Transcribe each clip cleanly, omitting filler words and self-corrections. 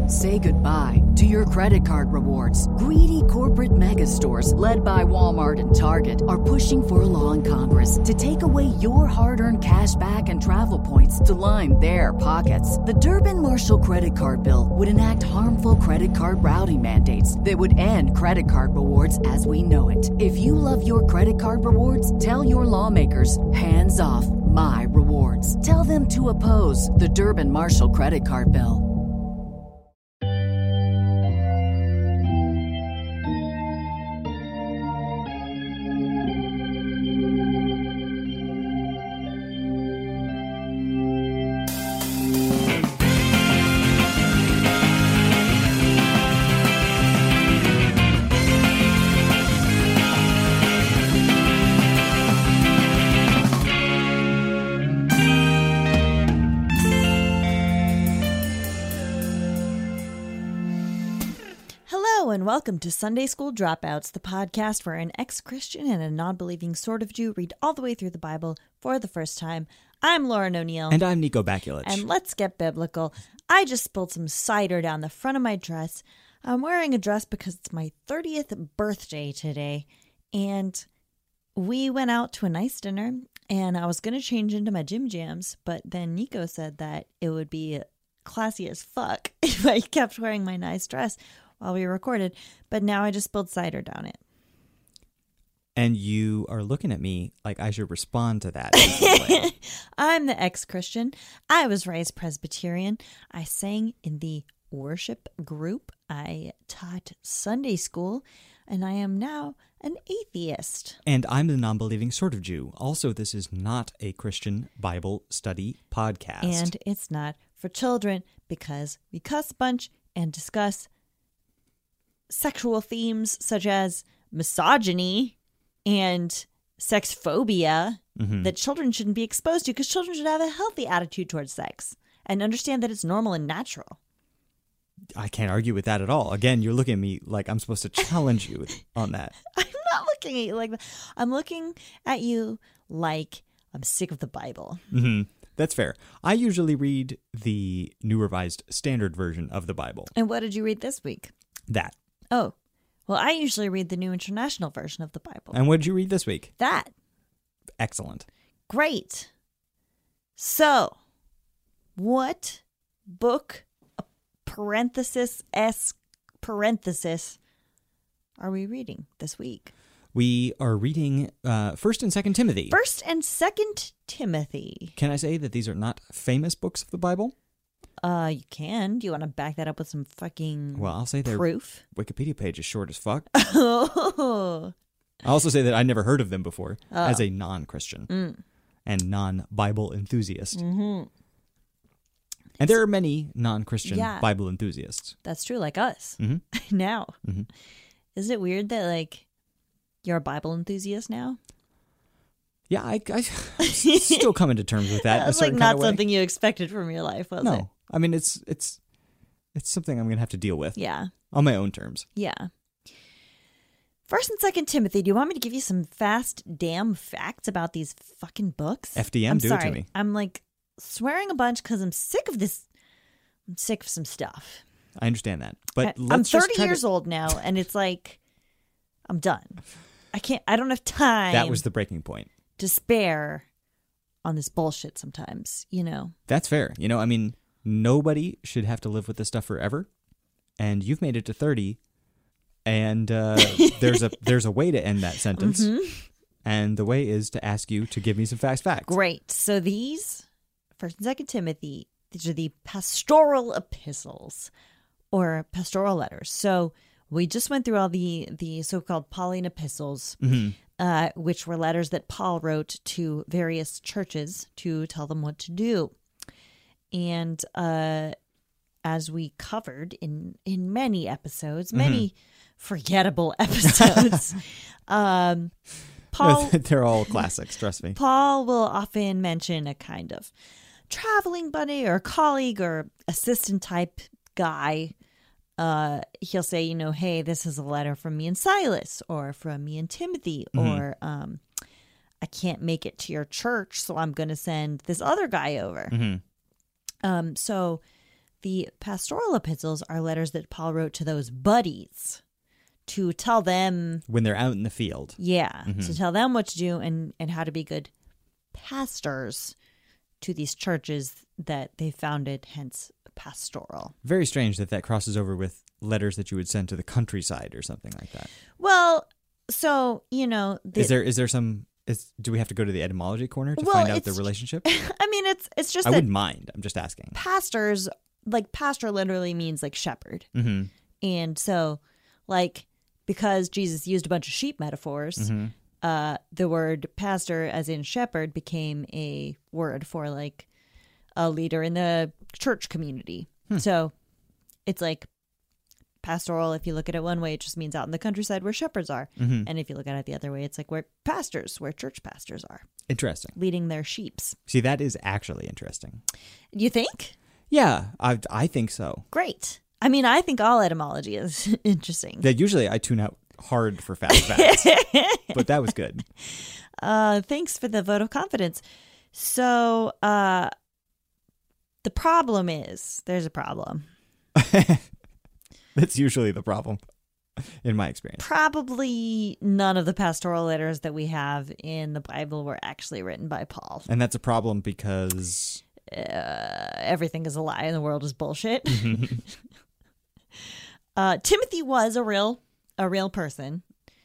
Say goodbye to your credit card rewards. Greedy corporate mega stores, led by Walmart and Target, are pushing for a law in Congress to take away your hard-earned cash back and travel points to line their pockets. The Durbin-Marshall credit card bill would enact harmful credit card routing mandates that would end credit card rewards as we know it. If you love your credit card rewards, tell your lawmakers, hands off my rewards. Tell them to oppose the Durbin-Marshall credit card bill. Welcome to Sunday School Dropouts, the podcast where an ex-Christian and a non-believing sort of Jew read all the way through the Bible for the first time. I'm Lauren O'Neill. And I'm Nico Bakulich. And let's get biblical. I just spilled some cider down the front of my dress. I'm wearing a dress because it's my 30th birthday today. And we went out to a nice dinner, and I was going to change into my gym jams, but then Nico said that it would be classy as fuck if I kept wearing my nice dress while we recorded, but now I just spilled cider down it. And you are looking at me like I should respond to that. I'm the ex-Christian. I was raised Presbyterian. I sang in the worship group. I taught Sunday school, and I am now an atheist. And I'm the non-believing sort of Jew. Also, this is not a Christian Bible study podcast. And it's not for children because we cuss a bunch and discuss sexual themes such as misogyny and sex phobia that children shouldn't be exposed to, because children should have a healthy attitude towards sex and understand that it's normal and natural. I can't argue with that at all. Again, you're looking at me like I'm supposed to challenge you on that. I'm not looking at you like that. I'm looking at you like I'm sick of the Bible. Mm-hmm. That's fair. I usually read the New Revised Standard Version of the Bible. And what did you read this week? That. Oh, well, I usually read the New International Version of the Bible. And what did you read this week? That. Excellent. Great. So, what book, parenthesis, are we reading this week? We are reading 1st and 2nd Timothy. 1st and 2nd Timothy. Can I say that these are not famous books of the Bible? You can. Do you want to back that up with some fucking I'll say their proof? Wikipedia page is short as fuck. Oh. I also say that I never heard of them before as a non-Christian and non-Bible enthusiast. Mm-hmm. And there are many non-Christian Bible enthusiasts. That's true, like us. Mm-hmm. Now. Mm-hmm. Isn't it weird that, like, you're a Bible enthusiast now? Yeah, I'm still coming to terms with that. That's like not something you expected from your life, was it? No. I mean, it's something I'm going to have to deal with. Yeah. On my own terms. Yeah. 1st and 2nd Timothy, do you want me to give you some fast damn facts about these fucking books? FDM, do it to me. I'm like swearing a bunch because I'm sick of this. I'm sick of some stuff. I understand that. But I'm 30 years old now, and it's like, I'm done. I don't have time. That was the breaking point. To spare on this bullshit sometimes, you know? That's fair. You know, I mean, nobody should have to live with this stuff forever. And you've made it to 30. And there's a way to end that sentence. Mm-hmm. And the way is to ask you to give me some fast facts. Great. So these, 1st and 2nd Timothy, these are the pastoral epistles or pastoral letters. So we just went through all the so-called Pauline epistles, which were letters that Paul wrote to various churches to tell them what to do. And as we covered in many episodes, many forgettable episodes, Paul... They're all classics, trust me. Paul will often mention a kind of traveling buddy or colleague or assistant type guy. He'll say, you know, hey, this is a letter from me and Silas, or from me and Timothy, or I can't make it to your church, so I'm going to send this other guy over. So The pastoral epistles are letters that Paul wrote to those buddies to tell them, When they're out in the field. to tell them what to do and how to be good pastors to these churches that they founded, hence pastoral. Very strange that crosses over with letters that you would send to the countryside or something like that. Well, so, you know... Is there some... do we have to go to the etymology corner to Well, find out the it's- relationship? I mean, it's just I that wouldn't mind. I'm just asking. pastors, like pastor literally means like shepherd. Mm-hmm. And so, like, because Jesus used a bunch of sheep metaphors, Mm-hmm. the word pastor, as in shepherd, became a word for like a leader in the church community. So it's like pastoral. If you look at it one way, it just means out in the countryside where shepherds are. Mm-hmm. And if you look at it the other way, it's like where church pastors are, Interesting. leading their sheeps. See, that is actually interesting. You think? Yeah, I think so. Great. I mean, I think all etymology is interesting. Yeah, usually I tune out hard for fast facts, but that was good. Thanks for the vote of confidence. So, the problem is, there's a problem. That's usually the problem, in my experience. Probably none of the pastoral letters that we have in the Bible were actually written by Paul. And that's a problem because... Everything is a lie and the world is bullshit. Timothy was a real person.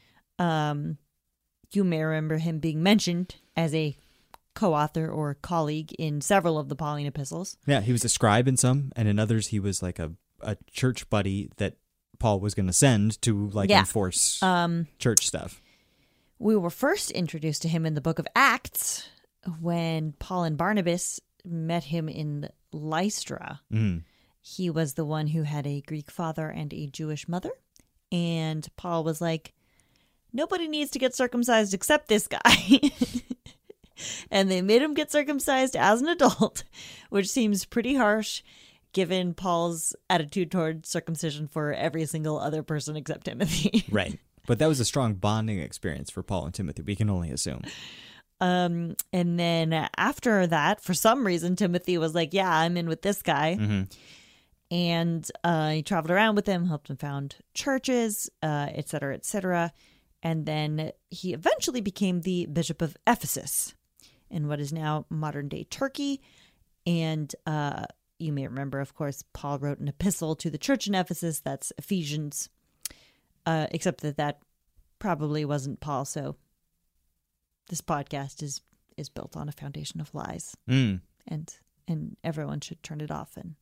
You may remember him being mentioned as a co-author or colleague in several of the Pauline epistles. Yeah, he was a scribe in some, and in others he was like a church buddy that Paul was going to send to enforce church stuff. We were first introduced to him in the book of Acts when Paul and Barnabas met him in Lystra. Mm. He was the one who had a Greek father and a Jewish mother. And Paul was like, nobody needs to get circumcised except this guy. And they made him get circumcised as an adult, which seems pretty harsh given Paul's attitude toward circumcision for every single other person except Timothy. Right. But that was a strong bonding experience for Paul and Timothy, we can only assume. And then after that, for some reason, Timothy was like, yeah, I'm in with this guy. Mm-hmm. And he traveled around with him, helped him found churches, et cetera, et cetera. And then he eventually became the Bishop of Ephesus in what is now modern-day Turkey. And you may remember, of course, Paul wrote an epistle to the church in Ephesus. That's Ephesians, except that probably wasn't Paul. So this podcast is built on a foundation of lies. Mm. And everyone should turn it off and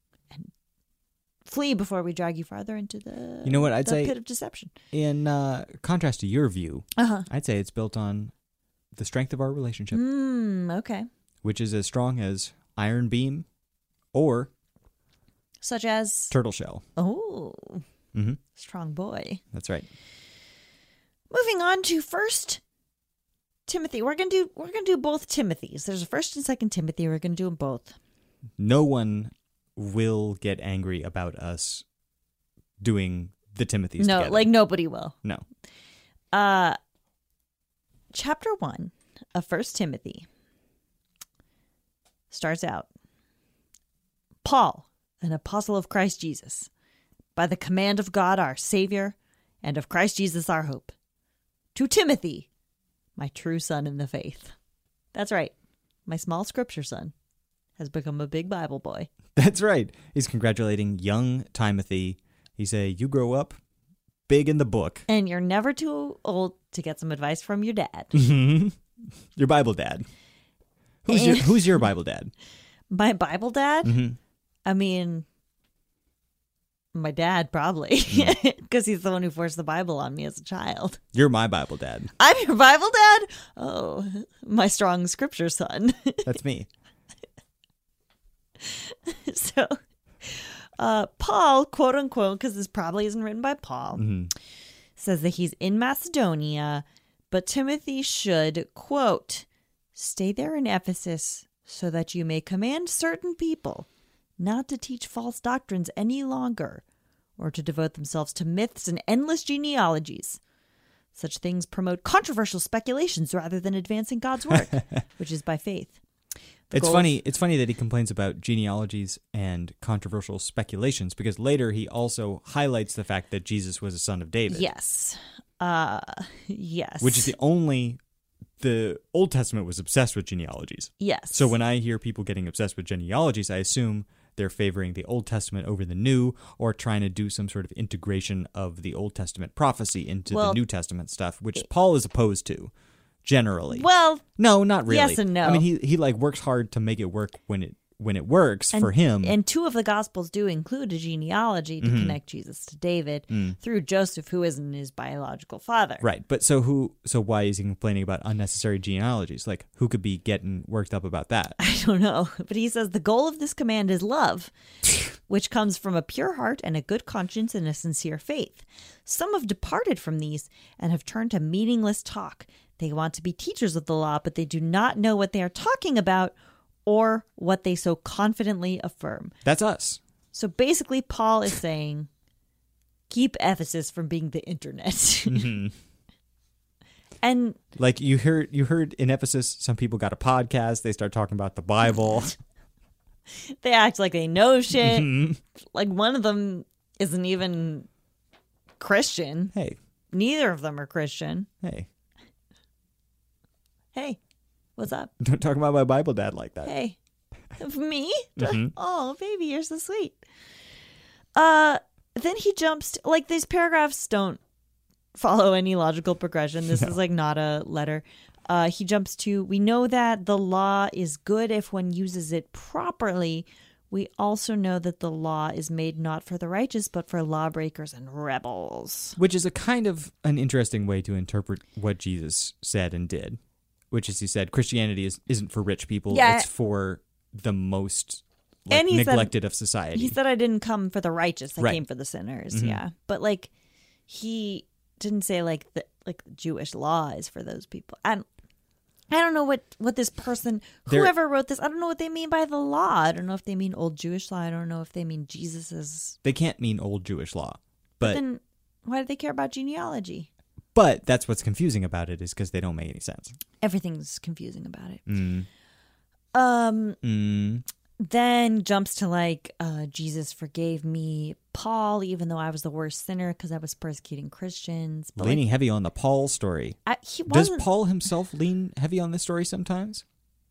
flee before we drag you farther into the I'd say pit of deception. In contrast to your view, I'd say it's built on the strength of our relationship, Okay. which is as strong as iron beam or Such as turtle shell. Oh, Mm-hmm. strong boy. That's right. Moving on to 1 Timothy. We're gonna do both Timothys. There's a 1 and 2 Timothy. We're gonna do them both. No one will get angry about us doing the Timothys No, together. like nobody will. No. Chapter 1 of 1 Timothy starts out, Paul, an apostle of Christ Jesus, by the command of God our Savior, and of Christ Jesus our hope, to Timothy, my true son in the faith. That's right. My small scripture son has become a big Bible boy. That's right. He's congratulating young Timothy. He say, you grow up big in the book. And you're never too old to get some advice from your dad. Your Bible dad. Who's your Bible dad? My Bible dad? Mm-hmm. I mean, my dad probably, because he's the one who forced the Bible on me as a child. You're my Bible dad. I'm your Bible dad? Oh, my strong scripture son. That's me. So, Paul, quote unquote, because this probably isn't written by Paul, says that he's in Macedonia, but Timothy should, quote, stay there in Ephesus so that you may command certain people not to teach false doctrines any longer or to devote themselves to myths and endless genealogies. Such things promote controversial speculations rather than advancing God's word, which is by faith. It's funny that he complains about genealogies and controversial speculations because later he also highlights the fact that Jesus was a son of David. Yes. Yes. Which is the Old Testament was obsessed with genealogies. Yes. So when I hear people getting obsessed with genealogies, I assume they're favoring the Old Testament over the New or trying to do some sort of integration of the Old Testament prophecy into the New Testament stuff, which Paul is opposed to. Generally. Well, no, not really. Yes and no. I mean, he like works hard to make it work when it works for him. And two of the Gospels do include a genealogy to connect Jesus to David through Joseph, who isn't his biological father. Right. But so why is he complaining about unnecessary genealogies? Like, who could be getting worked up about that? I don't know. But he says the goal of this command is love, which comes from a pure heart and a good conscience and a sincere faith. Some have departed from these and have turned to meaningless talk. They want to be teachers of the law, but they do not know what they are talking about or what they so confidently affirm. That's us. So basically, Paul is saying, keep Ephesus from being the internet. Mm-hmm. And like you heard in Ephesus, some people got a podcast. They start talking about the Bible. They act like they know shit. Mm-hmm. Like one of them isn't even Christian. Hey. Neither of them are Christian. Hey, what's up? Don't talk about my Bible dad like that. Hey, me? Mm-hmm. Oh, baby, you're so sweet. Then he jumps to, like, these paragraphs don't follow any logical progression. This is like not a letter. He jumps to, we know that the law is good if one uses it properly. We also know that the law is made not for the righteous, but for lawbreakers and rebels. Which is a kind of an interesting way to interpret what Jesus said and did. Which is, he said, Christianity isn't for rich people. Yeah. It's for the most And he neglected of society. He said, I didn't come for the righteous. I Right. came for the sinners. Mm-hmm. Yeah. But like, he didn't say like the Jewish law is for those people. I don't know what this person, whoever wrote this, I don't know what they mean by the law. I don't know if they mean old Jewish law. I don't know if they mean Jesus's. They can't mean old Jewish law. But then why do they care about genealogy? But that's what's confusing about it is because they don't make any sense. Everything's confusing about it. Mm. Then jumps to like, Jesus forgave me, Paul, even though I was the worst sinner because I was persecuting Christians. But Leaning heavy on the Paul story. Does wasn't. Paul himself lean heavy on this story sometimes?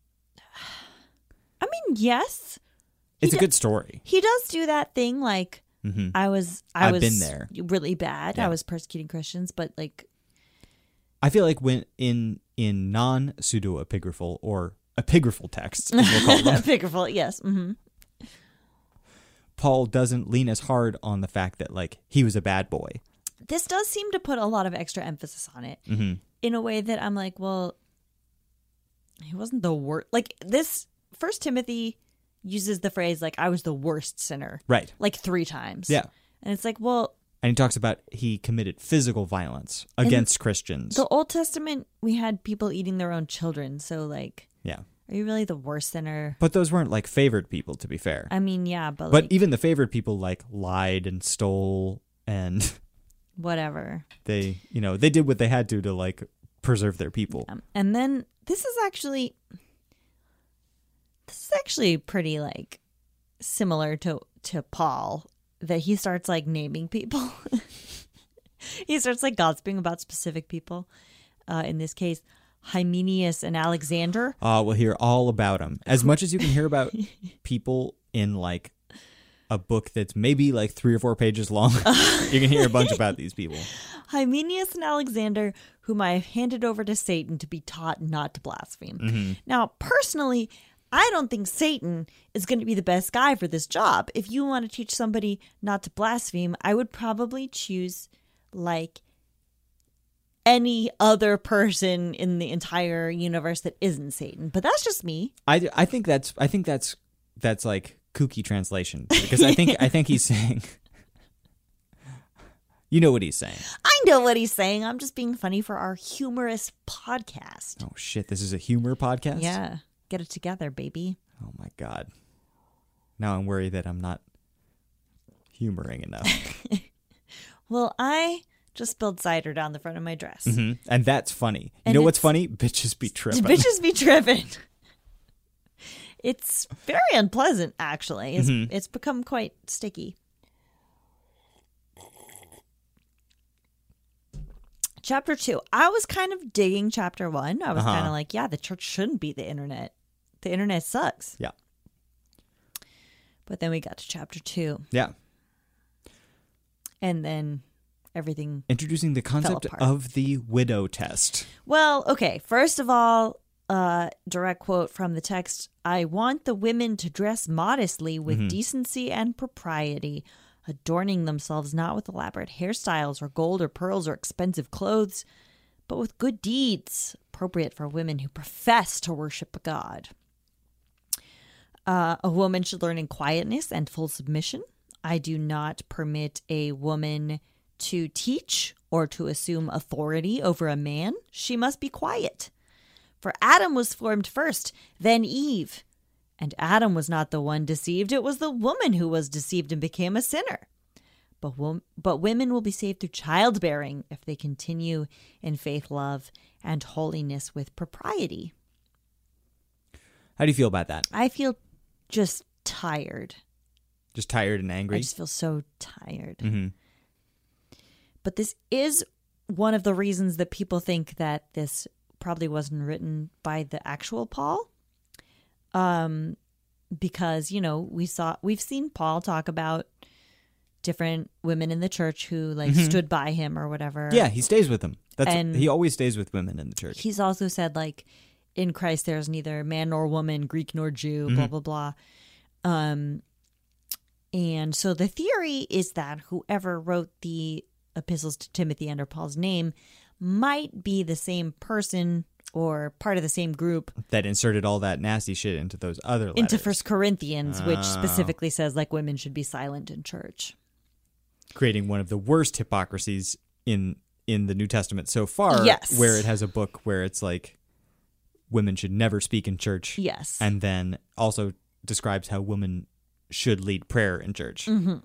I mean, yes. It's a good story. He does do that thing like, Mm-hmm. I was been there. Really bad. Yeah. I was persecuting Christians, but like, I feel like when in non-pseudo-epigraphal or epigraphal texts, as we'll call them, epigraphal, yes. Mm-hmm. Paul doesn't lean as hard on the fact that like he was a bad boy. This does seem to put a lot of extra emphasis on it in a way that I'm like, well, he wasn't the worst. Like this 1 Timothy uses the phrase like I was the worst sinner, Right. like 3 times. Yeah. And it's like, well, and he talks about he committed physical violence against Christians. The Old Testament, we had people eating their own children. So like, yeah. Are you really the worst sinner? But those weren't like favored people, to be fair. I mean, yeah, but But like, even the favored people like lied and stole and whatever. they did what they had to like preserve their people. And then this is actually pretty like similar to Paul, that he starts like naming people. He starts like gossiping about specific people. In this case, Hymenaeus and Alexander. We'll hear all about them. As much as you can hear about people in like a book that's maybe like 3 or 4 pages long, you can hear a bunch about these people. Hymenaeus and Alexander, whom I have handed over to Satan to be taught not to blaspheme. Mm-hmm. Now, personally, I don't think Satan is going to be the best guy for this job. If you want to teach somebody not to blaspheme, I would probably choose like any other person in the entire universe that isn't Satan. But that's just me. I think that's like kooky translation, because I think he's saying, you know what he's saying. I know what he's saying. I'm just being funny for our humorous podcast. Oh shit, this is a humor podcast? Yeah. Get it together, baby. Oh my god. Now I'm worried that I'm not humoring enough. Well, I just spilled cider down the front of my dress. Mm-hmm. And that's funny. You And know what's funny? Bitches be tripping. Bitches be tripping. It's very unpleasant, actually. It's become quite sticky. Chapter 2. I was kind of digging chapter 1. I was kind of like, yeah, the church shouldn't be the internet. The internet sucks. Yeah. But then we got to chapter 2. Yeah. And then everything Introducing the concept apart. of the widow test. Well, okay. First of all, direct quote from the text. I want the women to dress modestly with decency and propriety, adorning themselves not with elaborate hairstyles or gold or pearls or expensive clothes, but with good deeds appropriate for women who profess to worship God. A woman should learn in quietness and full submission. I do not permit a woman to teach or to assume authority over a man. She must be quiet. For Adam was formed first, then Eve. And Adam was not the one deceived. It was the woman who was deceived and became a sinner. But women will be saved through childbearing if they continue in faith, love, and holiness with propriety. How do you feel about that? I feel just tired. Just tired and angry? I just feel so tired. Mm-hmm. But this is one of the reasons that people think that this probably wasn't written by the actual Paul. Because, you know, we've seen Paul talk about different women in the church who like stood by him or whatever. Yeah, he stays with them. And he always stays with women in the church. He's also said like in Christ there's neither man nor woman, Greek nor Jew, blah, blah, blah. And so the theory is that whoever wrote the epistles to Timothy under Paul's name might be the same person or part of the same group that inserted all that nasty shit into those other letters. into 1 Corinthians, which specifically says like women should be silent in church. Creating one of the worst hypocrisies in the New Testament so far. Yes. Where it has a book where it's like women should never speak in church. Yes. And then also describes how women should lead prayer in church. Mm-hmm.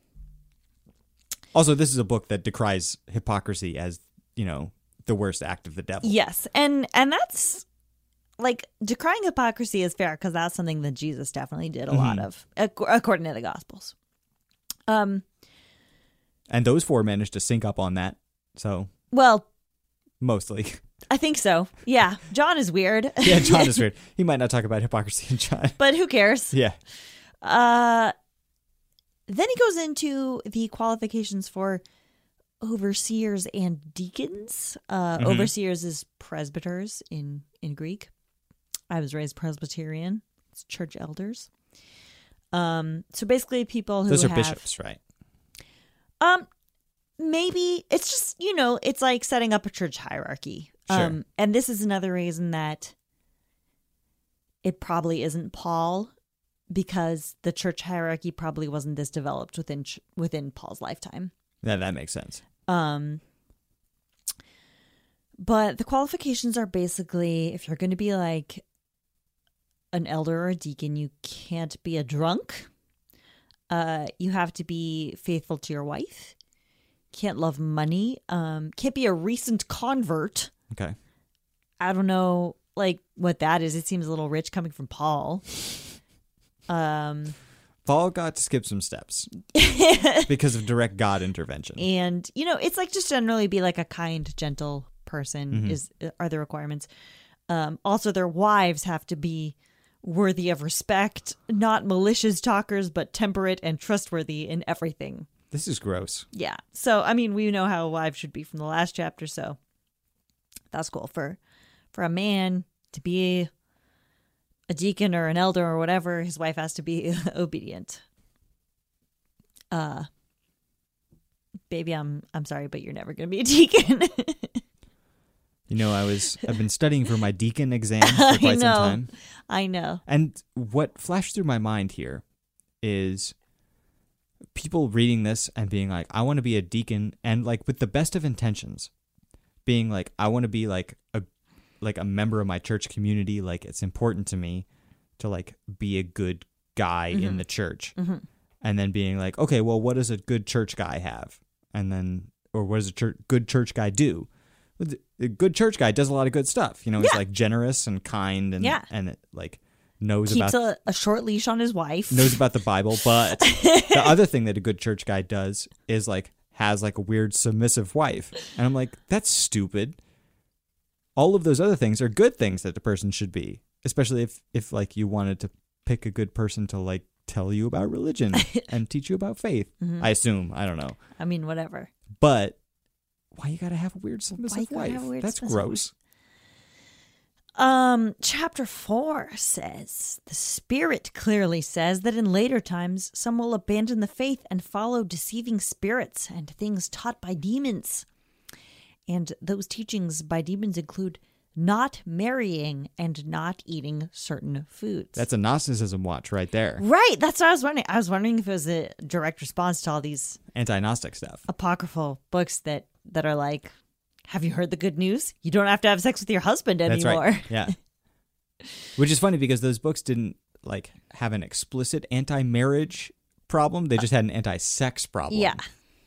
Also, this is a book that decries hypocrisy as, you know, the worst act of the devil. Yes. And that's like decrying hypocrisy is fair because that's something that Jesus definitely did a lot of, according to the Gospels. And those four managed to sync up on that. So, well, mostly. I think so. Yeah. John is weird. Yeah, John is weird. He might not talk about hypocrisy in John. But who cares? Yeah. Then he goes into the qualifications for overseers and deacons. Overseers is presbyters in Greek. I was raised Presbyterian. It's church elders. So basically people who those are have, bishops, right? Maybe it's just, you know, it's like setting up a church hierarchy. Sure. And this is another reason that it probably isn't Paul, because the church hierarchy probably wasn't this developed within Paul's lifetime. Yeah, that makes sense. But the qualifications are basically, if you're going to be like an elder or a deacon, you can't be a drunk. You have to be faithful to your wife. Can't love money. Can't be a recent convert. Okay. I don't know, like, what that is. It seems a little rich coming from Paul. Paul got to skip some steps because of direct God intervention. And, you know, it's like just generally be like a kind, gentle person are the requirements. Also, their wives have to be worthy of respect, not malicious talkers, but temperate and trustworthy in everything. This is gross. Yeah. So, I mean, we know how a wife should be from the last chapter, so that's cool. For a man to be a deacon or an elder or whatever, his wife has to be obedient. Baby, I'm sorry, but you're never going to be a deacon. You know, I've been studying for my deacon exam for quite some time. I know. And what flashed through my mind here is people reading this and being like, I want to be a deacon, and like with the best of intentions, being like, I want to be like a member of my church community. Like, it's important to me to like be a good guy in the church. And then being like, okay, well, what does a good church guy have? And then, or what does a good church guy do? A good church guy does a lot of good stuff. You know, he's like generous and kind and it, like knows Keeps about a short leash on his wife. knows about the Bible, but the other thing that a good church guy does is like has like a weird submissive wife. And I'm like, that's stupid. All of those other things are good things that the person should be, especially if like you wanted to pick a good person to like tell you about religion and teach you about faith. Mm-hmm. I assume. I don't know. I mean, whatever. But why you gotta have a weird submissive wife? That's submissive gross. Chapter 4 says, the Spirit clearly says that in later times some will abandon the faith and follow deceiving spirits and things taught by demons. And those teachings by demons include not marrying and not eating certain foods. That's a Gnosticism watch right there. Right, that's what I was wondering. I was wondering if it was a direct response to all these Anti-Gnostic stuff. apocryphal books that are like, have you heard the good news? You don't have to have sex with your husband That's anymore. right. Yeah. Which is funny because those books didn't like have an explicit anti-marriage problem. They just had an anti-sex problem. Yeah.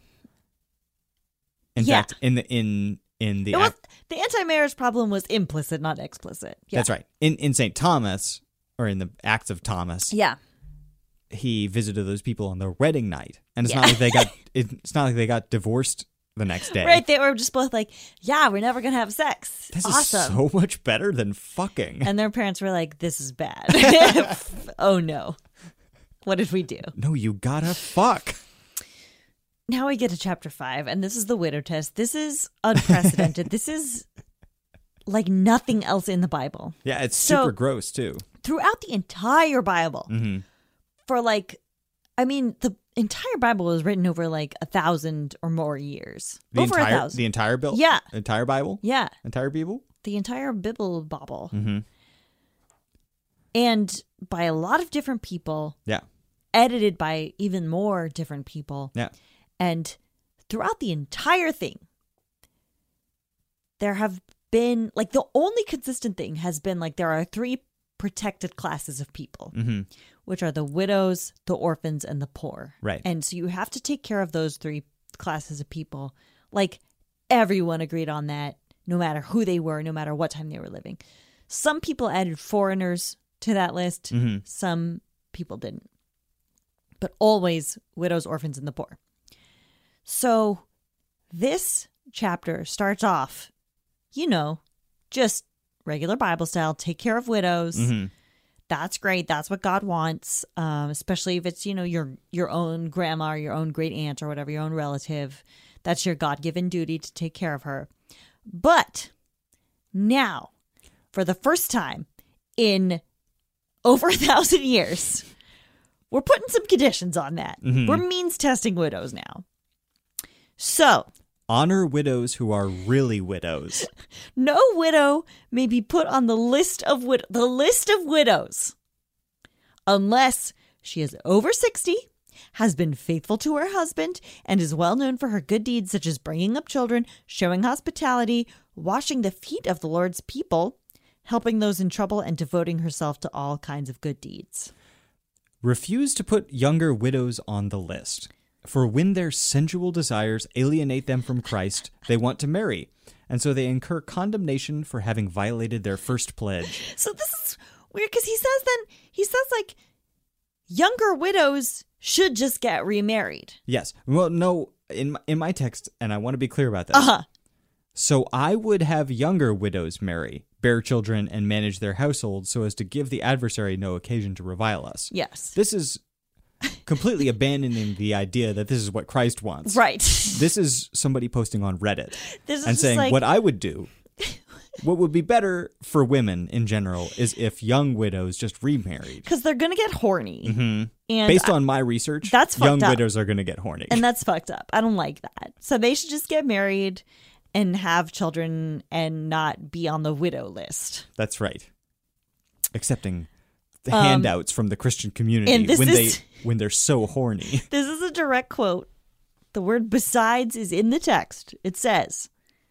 In Yeah. fact, in the The anti-marriage problem was implicit, not explicit. Yeah. That's right. In St. Thomas, or in the Acts of Thomas, Yeah. he visited those people on their wedding night, and it's not like they got divorced the next day. Right. They were just both like, yeah, we're never going to have sex. This awesome. is so much better than fucking. And their parents were like, this is bad. Oh, no. What did we do? No, you gotta fuck. Now we get to chapter 5, and this is the widow test. This is unprecedented. This is like nothing else in the Bible. Yeah, it's So- super gross too. Throughout the entire Bible, for like, I mean, the entire Bible was written over like 1,000 or more years. Over 1,000. The entire bill. Yeah. Entire Bible. Yeah. Entire Bible. The entire Bible bobble. Mm-hmm. And by a lot of different people, Yeah. edited by even more different people. Yeah. And throughout the entire thing, there have been, like, the only consistent thing has been, like, there are 3 protected classes of people, which are the widows, the orphans, and the poor. Right. And so you have to take care of those 3 classes of people. Like, everyone agreed on that, no matter who they were, no matter what time they were living. Some people added foreigners to that list. Some people didn't. But always widows, orphans, and the poor. So this chapter starts off, you know, just regular Bible style, take care of widows. That's great. That's what God wants, especially if it's, you know, your own grandma or your own great aunt or whatever, your own relative. That's your God-given duty to take care of her. But now, for the first time in over 1,000 years, we're putting some conditions on that. We're means testing widows now. So, honor widows who are really widows. No widow may be put on the list of widows unless she is over 60, has been faithful to her husband, and is well known for her good deeds such as bringing up children, showing hospitality, washing the feet of the Lord's people, helping those in trouble, and devoting herself to all kinds of good deeds. Refuse to put younger widows on the list. For when their sensual desires alienate them from Christ, they want to marry, and so they incur condemnation for having violated their first pledge. So this is weird because he says like younger widows should just get remarried. Yes. Well, no, in my text, and I want to be clear about this. So I would have younger widows marry, bear children, and manage their households so as to give the adversary no occasion to revile us. Yes. This is completely abandoning the idea that this is what Christ wants. Right. This is somebody posting on Reddit This is and just saying like, what I would do. What would be better for women in general is if young widows just remarried. because they're gonna get horny. And Based on my research, that's young fucked up. widows are going to get horny. And that's fucked up. I don't like that. So they should just get married and have children and not be on the widow list. That's right. Accepting the handouts from the Christian community and this is- when they're so horny. This is a direct quote. The word besides is in the text. It says,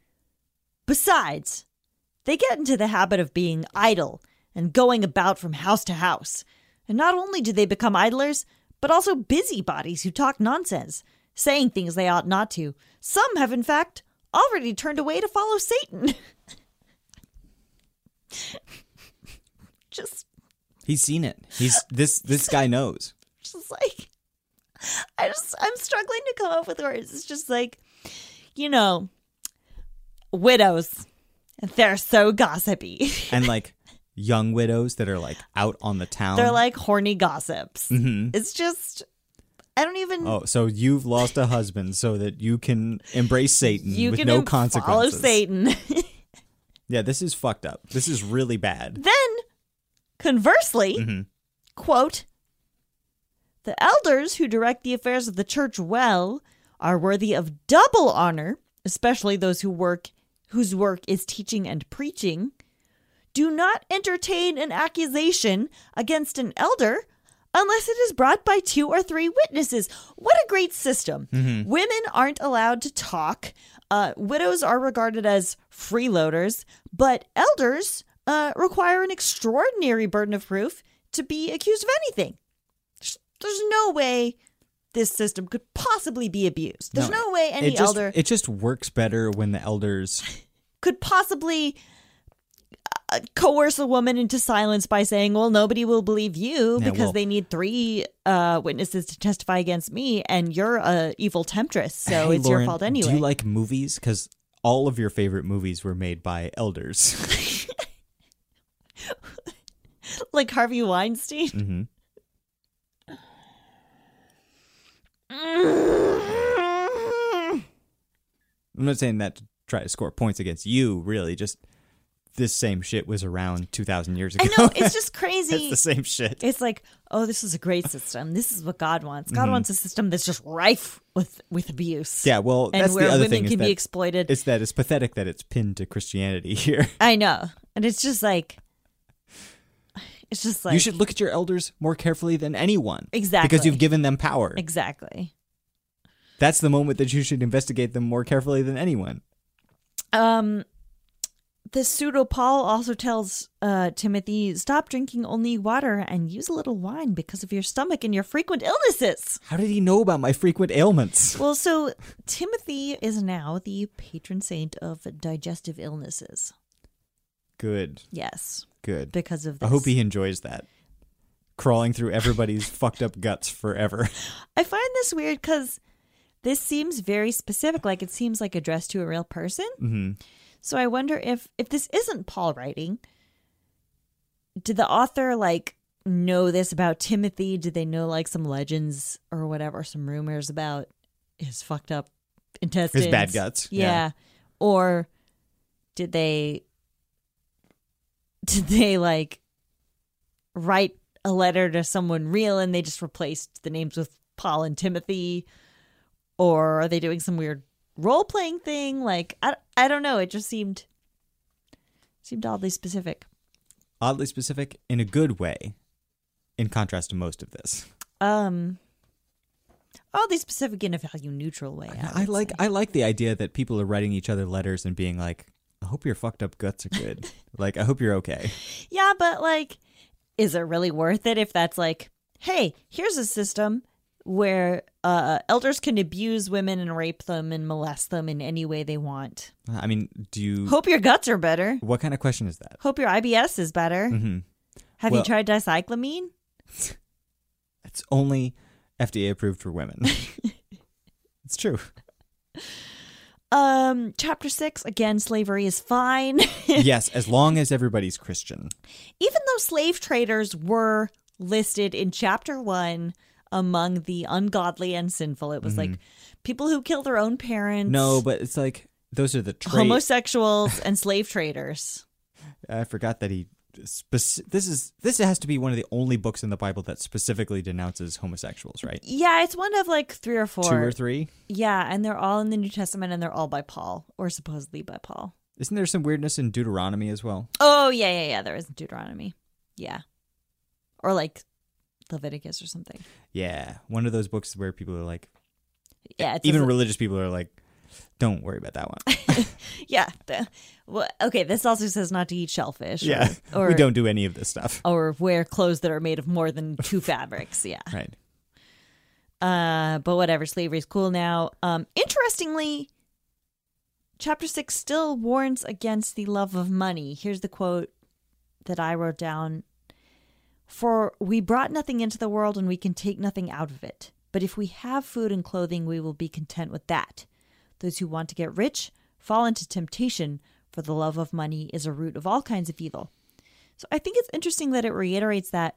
besides, they get into the habit of being idle and going about from house to house. And not only do they become idlers, but also busybodies who talk nonsense, saying things they ought not to. Some have, in fact, already turned away to follow Satan. Just He's seen it. This guy knows. Just like, I'm struggling to come up with words. It's just like, widows. They're so gossipy. And like young widows that are like out on the town. They're like horny gossips. Mm-hmm. It's just, I don't even. Oh, so you've lost a husband so that you can embrace Satan you with can no follow consequences. Satan. Yeah, this is fucked up. This is really bad. Then, conversely, quote, the elders who direct the affairs of the church well are worthy of double honor, especially those whose work is teaching and preaching. Do not entertain an accusation against an elder unless it is brought by 2 or 3 witnesses. What a great system. Women aren't allowed to talk. Widows are regarded as freeloaders, but elders require an extraordinary burden of proof to be accused of anything. There's no way this system could possibly be abused. There's no way any elder... It just works better when the elders... could possibly coerce a woman into silence by saying, well, nobody will believe you because they need 3 witnesses to testify against me, and you're a evil temptress, so Hey, it's Lauren, your fault anyway. Do you like movies? Because all of your favorite movies were made by elders. Like Harvey Weinstein? Mm-hmm. I'm not saying that to try to score points against you, really. Just this same shit was around 2,000 years ago. I know, it's just crazy. It's the same shit. It's like, oh, this is a great system. This is what God wants. God wants a system that's just rife with abuse. Yeah, well, and that's where the other women thing. can be exploited. It's pathetic that it's pinned to Christianity here. I know. And it's just like... you should look at your elders more carefully than anyone. Exactly. Because you've given them power. Exactly. That's the moment that you should investigate them more carefully than anyone. The pseudo Paul also tells Timothy, stop drinking only water and use a little wine because of your stomach and your frequent illnesses. How did he know about my frequent ailments? Well, so Timothy is now the patron saint of digestive illnesses. Good. Yes. Good. Because of this. I hope he enjoys that. Crawling through everybody's fucked up guts forever. I find this weird because this seems very specific. Like it seems like addressed to a real person. Mm-hmm. So I wonder if this isn't Paul writing, did the author like know this about Timothy? Did they know like some legends or whatever, some rumors about his fucked up intestines? His bad guts. Yeah. Or did they like write a letter to someone real and they just replaced the names with Paul and Timothy? Or are they doing some weird role-playing thing? Like, I don't know. It just seemed oddly specific. Oddly specific in a good way, in contrast to most of this. Oddly specific in a value-neutral way. I like the idea that people are writing each other letters and being like, I hope your fucked up guts are good. Like, I hope you're okay. Yeah, but like, is it really worth it if that's like, hey, here's a system where elders can abuse women and rape them and molest them in any way they want. I mean, do you... Hope your guts are better. What kind of question is that? Hope your IBS is better. Mm-hmm. Have you tried dicyclamine? It's only FDA approved for women. It's true. Chapter 6, again, slavery is fine. Yes, as long as everybody's Christian. Even though slave traders were listed in Chapter 1 among the ungodly and sinful, it was like people who kill their own parents. No, but it's like, those are the homosexuals and slave traders. I forgot that he... This has to be one of the only books in the Bible that specifically denounces homosexuals, right? Yeah, it's one of like 3 or 4. 2 or 3? Yeah, and they're all in the New Testament and they're all by Paul, or supposedly by Paul. Isn't there some weirdness in Deuteronomy as well? Oh, yeah, there is Deuteronomy. Yeah. Or like Leviticus or something. Yeah, one of those books where people are like... Yeah, even religious people are like, don't worry about that one. Yeah. Well, okay, this also says not to eat shellfish. Yeah, or we don't do any of this stuff. Or wear clothes that are made of more than 2 fabrics. Yeah. Right. But whatever, slavery is cool now. Interestingly, Chapter 6 still warns against the love of money. Here's the quote that I wrote down. For we brought nothing into the world, and we can take nothing out of it. But if we have food and clothing, we will be content with that. Those who want to get rich fall into temptation, for the love of money is a root of all kinds of evil. So I think it's interesting that it reiterates that,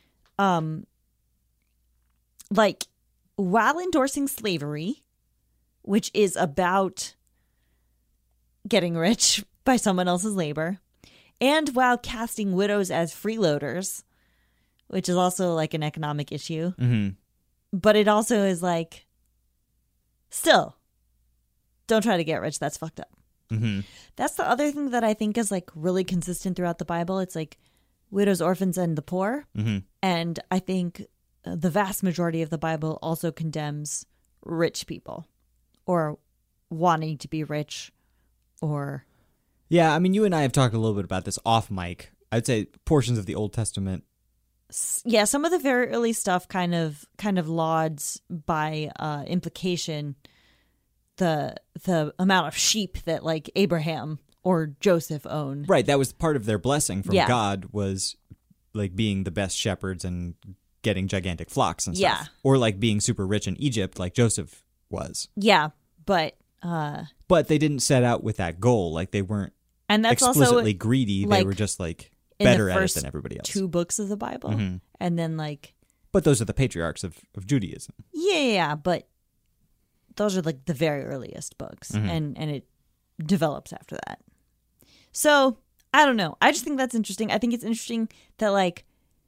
like, while endorsing slavery, which is about getting rich by someone else's labor, and while casting widows as freeloaders, which is also like an economic issue, but it also is like, still, don't try to get rich. That's fucked up. That's the other thing that I think is like really consistent throughout the Bible. It's like widows, orphans, and the poor. And I think the vast majority of the Bible also condemns rich people or wanting to be rich or... Yeah, I mean, you and I have talked a little bit about this off mic. I'd say portions of the Old Testament. Yeah, some of the very early stuff kind of lauds by implication the amount of sheep that like Abraham or Joseph owned. Right, that was part of their blessing from God, was like being the best shepherds and getting gigantic flocks and stuff. Yeah. Or like being super rich in Egypt like Joseph was. Yeah, but they didn't set out with that goal. Like they weren't and that's explicitly also, greedy. like, they were just like in better the at it first than everybody else. 2 books of the Bible. And then like... But those are the patriarchs of Judaism. Yeah, but those are like the very earliest books, and it develops after that. So I don't know. I just think that's interesting. I think it's interesting that like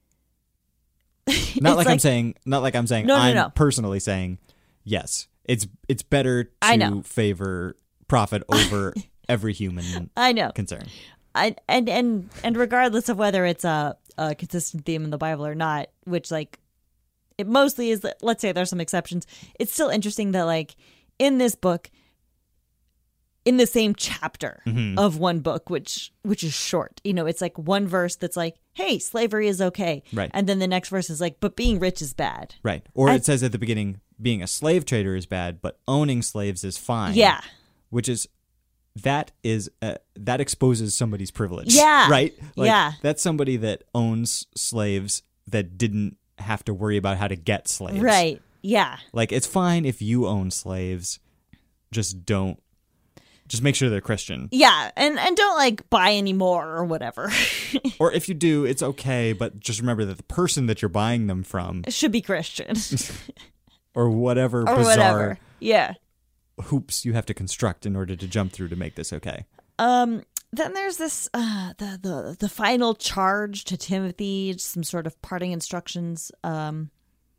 not like I'm saying No. I'm personally saying yes. It's better to favor profit over every human concern. And regardless of whether it's a consistent theme in the Bible or not, which like it mostly is, let's say there's some exceptions, it's still interesting that like in this book, in the same chapter of one book, which is short, you know, it's like one verse that's like, hey, slavery is okay. Right. And then the next verse is like, but being rich is bad. Right. Or it says at the beginning, being a slave trader is bad, but owning slaves is fine. Yeah. Which is, that exposes somebody's privilege. Yeah. Right? Like, yeah. That's somebody that owns slaves that didn't have to worry about how to get slaves. Right. Yeah. Like, it's fine if you own slaves. Just make sure they're Christian. Yeah. And don't like buy any more or whatever. Or if you do, it's okay, but just remember that the person that you're buying them from should be Christian. or whatever or bizarre whatever. Yeah. hoops you have to construct in order to jump through to make this okay. Then there's this the final charge to Timothy, some sort of parting instructions. I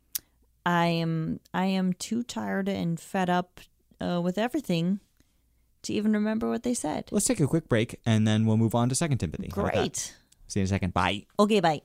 am too tired and fed up with everything to even remember what they said. Let's take a quick break and then we'll move on to 2 Timothy. How about that? Great. See you in a second. Bye. Okay, bye.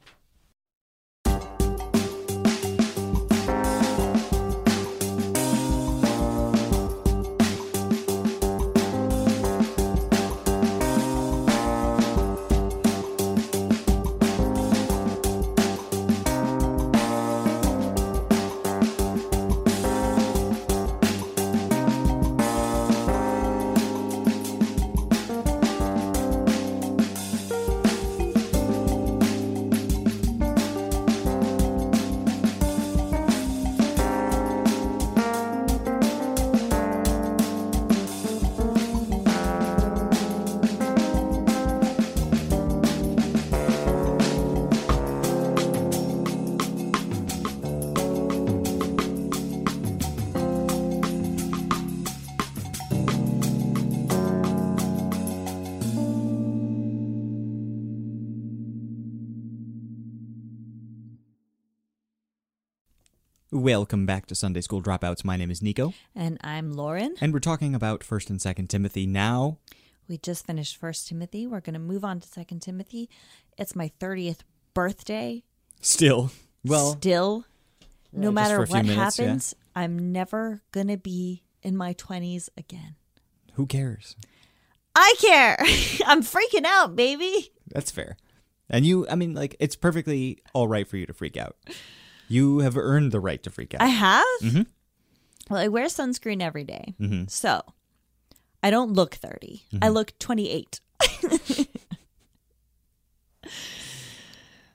Welcome back to Sunday School Dropouts. My name is Nico. And I'm Lauren. And we're talking about 1st and 2nd Timothy now. We just finished 1 Timothy. We're going to move on to 2 Timothy. It's my 30th birthday. Still. Well. Still. No matter for a few what minutes, happens, I'm never going to be in my 20s again. Who cares? I care. I'm freaking out, baby. That's fair. And it's perfectly all right for you to freak out. You have earned the right to freak out. I have? Mm-hmm. Well, I wear sunscreen every day. Mm-hmm. So, I don't look 30. I look 28.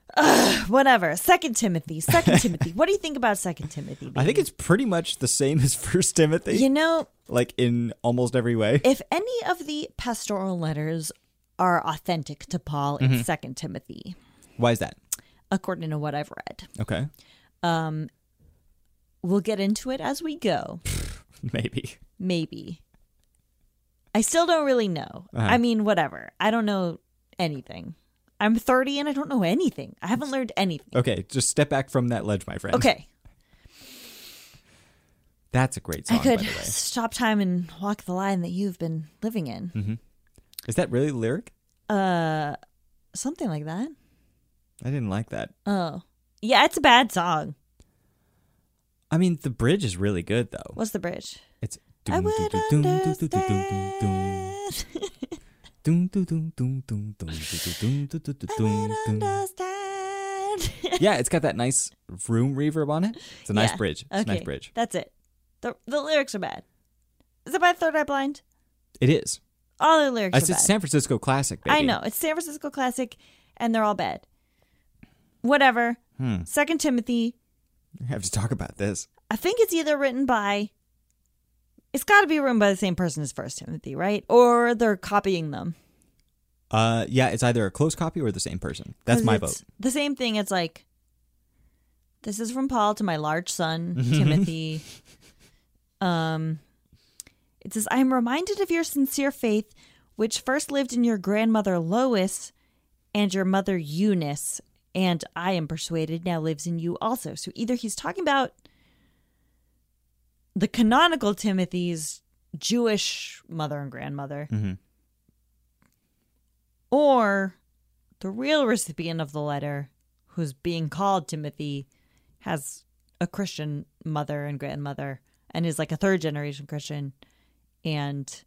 Whatever. Second Timothy. What do you think about Second Timothy? Baby? I think it's pretty much the same as First Timothy. You know, like in almost every way. if any of the pastoral letters are authentic to Paul, it's Second Timothy, Why is that? according to what I've read. Okay. We'll get into it as we go. Maybe. I still don't really know. Uh-huh. I mean, whatever. I don't know anything. I'm 30 and I don't know anything. I haven't learned anything. Okay, just step back from that ledge, my friend. Okay. That's a great song, I could by the way. stop time and walk the line that you've been living in. Is that really the lyric? Something like that. I didn't like that. Oh. Yeah, it's a bad song. I mean, the bridge is really good, though. What's the bridge? It's I would understand. Yeah, it's got that nice room reverb on it. It's a nice Yeah. bridge. It's Okay. a nice bridge. That's it. The lyrics are bad. Is it by Third Eye Blind? It is. All the lyrics It's are a bad. San Francisco classic, baby. I know. It's San Francisco classic, and they're all bad. Whatever. Second Timothy. I have to talk about this. I think it's either written by... It's got to be written by the same person as First Timothy, right? Or they're copying them. Yeah, it's either a close copy or the same person. That's 'Cause my it's vote. The same thing. It's like, this is from Paul to my large son, Timothy. It says, I am reminded of your sincere faith, which first lived in your grandmother Lois and your mother Eunice, and I am persuaded now lives in you also. So either he's talking about the canonical Timothy's Jewish mother and grandmother, or the real recipient of the letter, who's being called Timothy, has a Christian mother and grandmother and is like a third generation Christian, and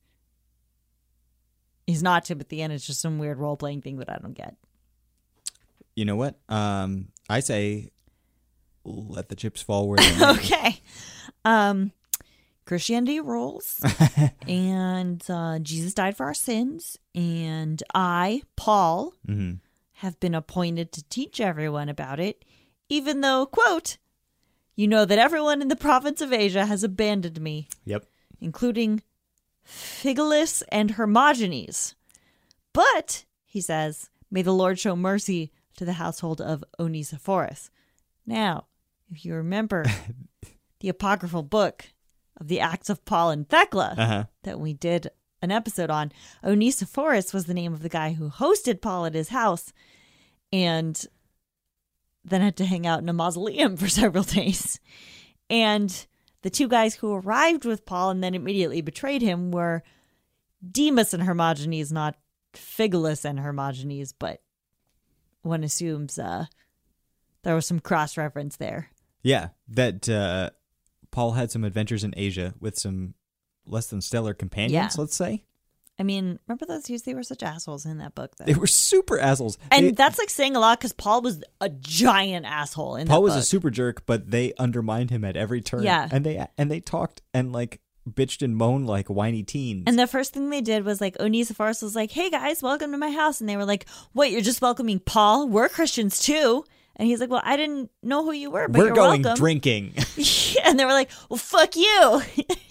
he's not Timothy, and it's just some weird role playing thing that I don't get. You know what? I say let the chips fall where they may. Okay. Christianity rules, and Jesus died for our sins, and I, Paul, have been appointed to teach everyone about it, even though, quote, you know that everyone in the province of Asia has abandoned me, Yep. including Phygelus and Hermogenes. But, he says, may the Lord show mercy to the household of Onesiphorus. Now, if you remember the apocryphal book of the Acts of Paul and Thecla that we did an episode on, Onesiphorus was the name of the guy who hosted Paul at his house and then had to hang out in a mausoleum for several days. And the two guys who arrived with Paul and then immediately betrayed him were Demas and Hermogenes, not Phygelus and Hermogenes, but one assumes there was some cross-reference there. Yeah, that Paul had some adventures in Asia with some less than stellar companions, let's say. I mean, remember those dudes? They were such assholes in that book, though. They were super assholes. And that's like saying a lot because Paul was a giant asshole in Paul that was book. a super jerk, but they undermined him at every turn. Yeah. And they talked and like bitched and moaned like whiny teens. And the first thing they did was like, Onesiphorus was like, hey guys, welcome to my house. And they were like, what, you're just welcoming Paul? We're Christians too. And he's like, well, I didn't know who you were, but we're you're going welcome. drinking. And they were like, well, fuck you.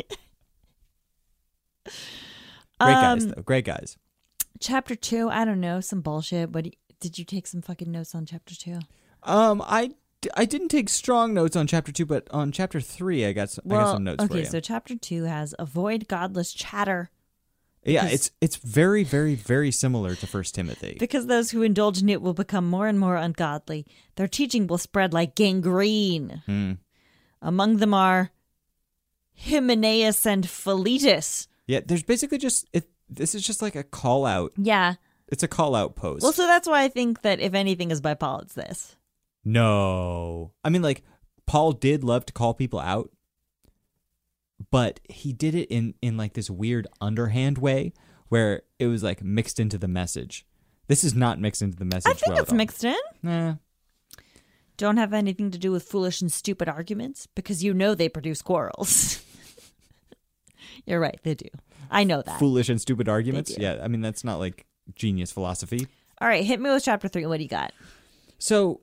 Great guys, though. Great guys. Chapter 2, I don't know, some bullshit. But did you take some fucking notes on chapter 2? I didn't take strong notes on chapter 2, but on chapter 3, I got some notes for you. Okay, so chapter 2 has avoid godless chatter. Yeah, it's very, very, very similar to 1 Timothy. Because those who indulge in it will become more and more ungodly. Their teaching will spread like gangrene. Among them are Hymenaeus and Philetus. Yeah, there's basically this is just like a call out. Yeah. It's a call out post. Well, so that's why I think that if anything is by Paul, it's this. No. I mean, like, Paul did love to call people out, but he did it in like this weird underhand way where it was like mixed into the message. This is not mixed into the message. I think it's mixed in. Nah. Don't have anything to do with foolish and stupid arguments because you know they produce quarrels. You're right, they do. I know that. Foolish and stupid arguments? do. Yeah, I mean, that's not like genius philosophy. All right, hit me with chapter 3. What do you got? So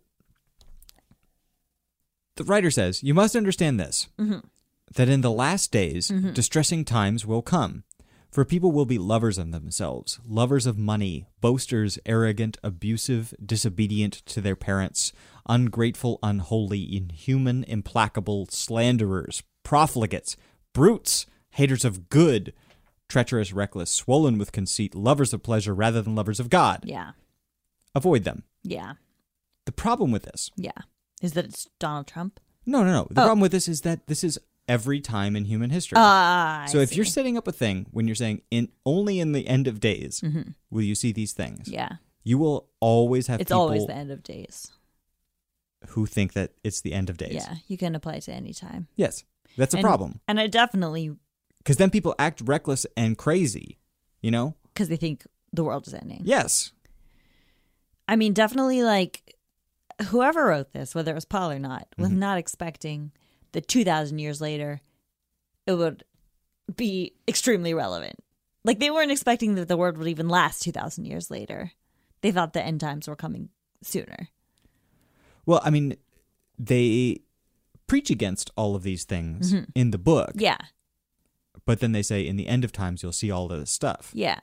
the writer says, you must understand this, that in the last days, distressing times will come. For people will be lovers of themselves, lovers of money, boasters, arrogant, abusive, disobedient to their parents, ungrateful, unholy, inhuman, implacable, slanderers, profligates, brutes, haters of good, treacherous, reckless, swollen with conceit, lovers of pleasure rather than lovers of God. Yeah. Avoid them. Yeah. The problem with this... Yeah. Is that it's Donald Trump? No. The problem with this is that this is every time in human history. So if you're setting up a thing when you're saying only in the end of days will you see these things, you will always have it's people always the end of days who think that it's the end of days. Yeah, you can apply it to any time. Yes, that's a problem. And I definitely... Because then people act reckless and crazy, you know? Because they think the world is ending. Yes. I mean, definitely, like, whoever wrote this, whether it was Paul or not, was not expecting that 2,000 years later it would be extremely relevant. Like, they weren't expecting that the world would even last 2,000 years later. They thought the end times were coming sooner. Well, I mean, they preach against all of these things in the book. Yeah. But then they say, in the end of times, you'll see all of this stuff. Yeah.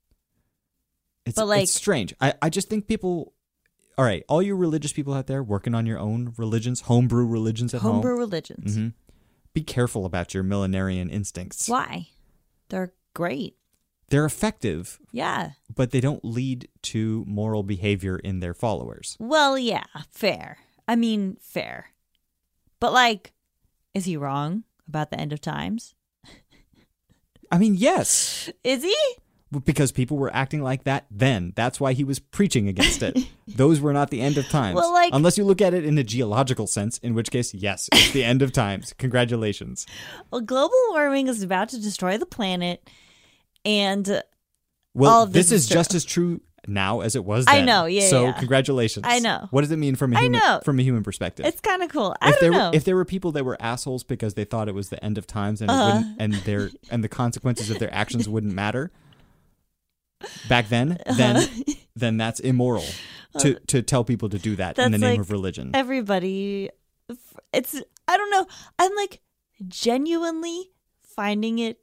It's strange. I just think people... All right, all you religious people out there working on your own religions, homebrew religions at home. Homebrew religions. Be careful about your millenarian instincts. Why? They're great. They're effective. Yeah. But they don't lead to moral behavior in their followers. Well, yeah, fair. I mean, fair. But, like, is he wrong about the end of times? I mean, yes. Is he? Because people were acting like that then. That's why he was preaching against it. Those were not the end of times. Well, like, unless you look at it in a geological sense, in which case, yes, it's the end of times. Congratulations. Well, global warming is about to destroy the planet, and well, all of this is true. just as true now as it was then. I know, yeah. So yeah. congratulations. I know. What does it mean from a human perspective? It's kind of cool. I don't know. If there were people that were assholes because they thought it was the end of times and it wouldn't, and the consequences of their actions wouldn't matter back then, then that's immoral to tell people to do that in the name of religion. Everybody, it's, I don't know. I'm like genuinely finding it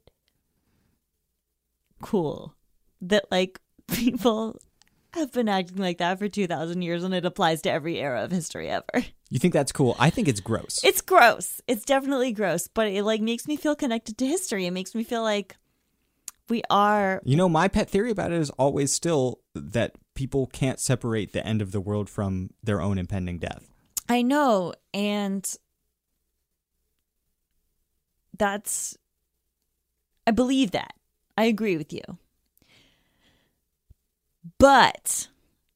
cool that like people have been acting like that for 2,000 years and it applies to every era of history ever. You think that's cool? I think it's gross. It's gross. It's definitely gross, but it like makes me feel connected to history. It makes me feel like we are... You know, my pet theory about it is always still that people can't separate the end of the world from their own impending death. I know, and that's... I believe that. I agree with you. But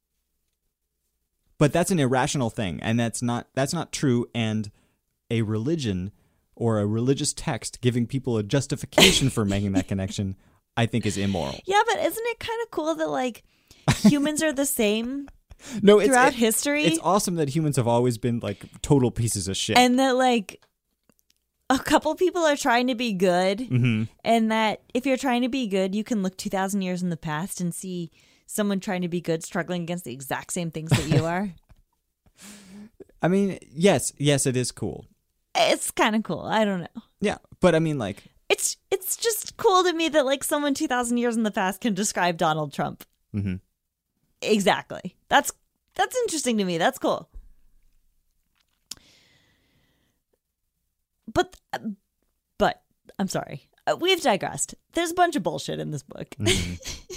that's an irrational thing, and that's not true, and a religion or a religious text giving people a justification for making that connection, I think is immoral. Yeah, but isn't it kind of cool that like humans are the same throughout history? It's awesome that humans have always been like total pieces of shit. And that like a couple people are trying to be good, and that if you're trying to be good, you can look 2,000 years in the past and see someone trying to be good struggling against the exact same things that you are. I mean, yes, it is cool. It's kind of cool. I don't know. Yeah, but I mean, like... It's just cool to me that, like, someone 2,000 years in the past can describe Donald Trump. Mm-hmm. Exactly. That's interesting to me. That's cool. But I'm sorry. We've digressed. There's a bunch of bullshit in this book. Mm-hmm.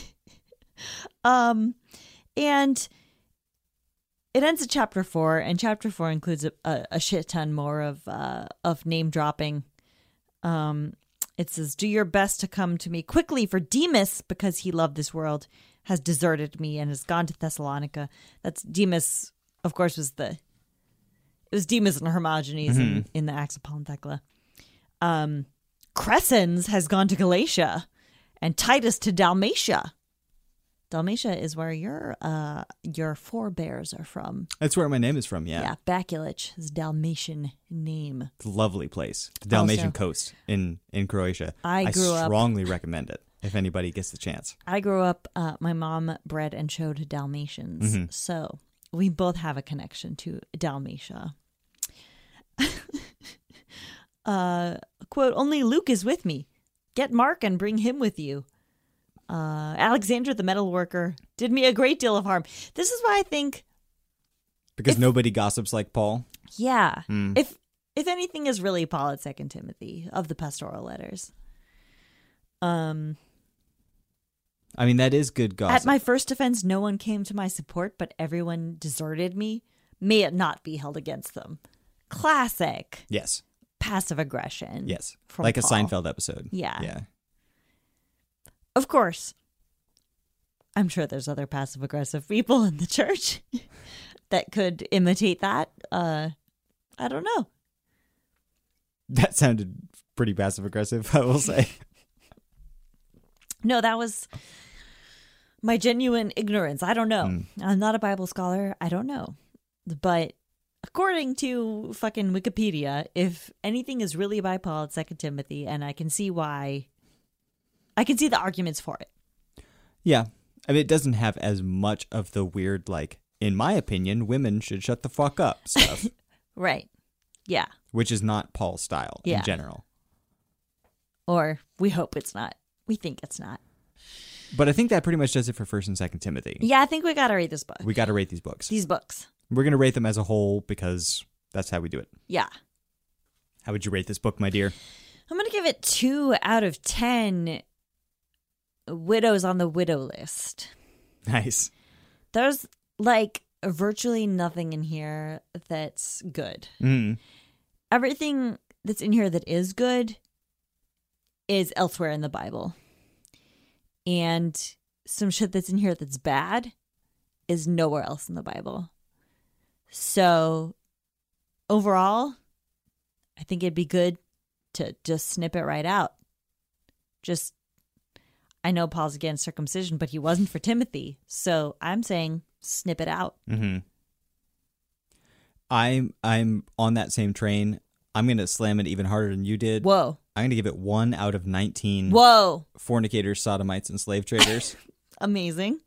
And it ends at chapter 4, and chapter 4 includes a shit ton more of name dropping. It says, "Do your best to come to me quickly, for Demas, because he loved this world, has deserted me and has gone to Thessalonica." That's Demas, of course, it was Demas and Hermogenes in the Acts of Paul and Thecla. Crescens has gone to Galatia, and Titus to Dalmatia. Dalmatia is where your forebears are from. That's where my name is from, yeah. Yeah, Bakulic is a Dalmatian name. It's a lovely place. The Dalmatian coast in Croatia. I strongly recommend it if anybody gets the chance. I grew up, my mom bred and showed Dalmatians. So we both have a connection to Dalmatia. Quote, only Luke is with me. Get Mark and bring him with you. Alexander the metal worker did me a great deal of harm. This is why I think... Because nobody gossips like Paul? Yeah. If anything is really Paul at 2 Timothy of the pastoral letters. I mean, that is good gossip. At my first offense, no one came to my support, but everyone deserted me. May it not be held against them. Classic. Yes. Passive aggression. Yes. From Like Paul. a Seinfeld episode. Yeah. Yeah. Of course. I'm sure there's other passive aggressive people in the church that could imitate that. I don't know. That sounded pretty passive aggressive, I will say. No, that was my genuine ignorance. I don't know. I'm not a Bible scholar. I don't know. But according to fucking Wikipedia, if anything is really by Paul, it's 2 Timothy, and I can see why. I can see the arguments for it. Yeah. I mean, it doesn't have as much of the weird, like, in my opinion, women should shut the fuck up stuff. Right. Yeah. Which is not Paul's style in general. Or we hope it's not. We think it's not. But I think that pretty much does it for 1st and 2nd Timothy. Yeah, I think we got to read this book. We got to rate these books. These books. We're going to rate them as a whole because that's how we do it. Yeah. How would you rate this book, my dear? I'm going to give it 2 out of 10 widows on the widow list. Nice. There's like virtually nothing in here that's good. Everything that's in here that is good is elsewhere in the Bible. And some shit that's in here that's bad is nowhere else in the Bible. So overall, I think it'd be good to just snip it right out. Just, I know Paul's against circumcision, but he wasn't for Timothy. So I'm saying snip it out. I'm on that same train. I'm going to slam it even harder than you did. Whoa. I'm going to give it 1 out of 19 Whoa. fornicators, sodomites, and slave traders. Amazing.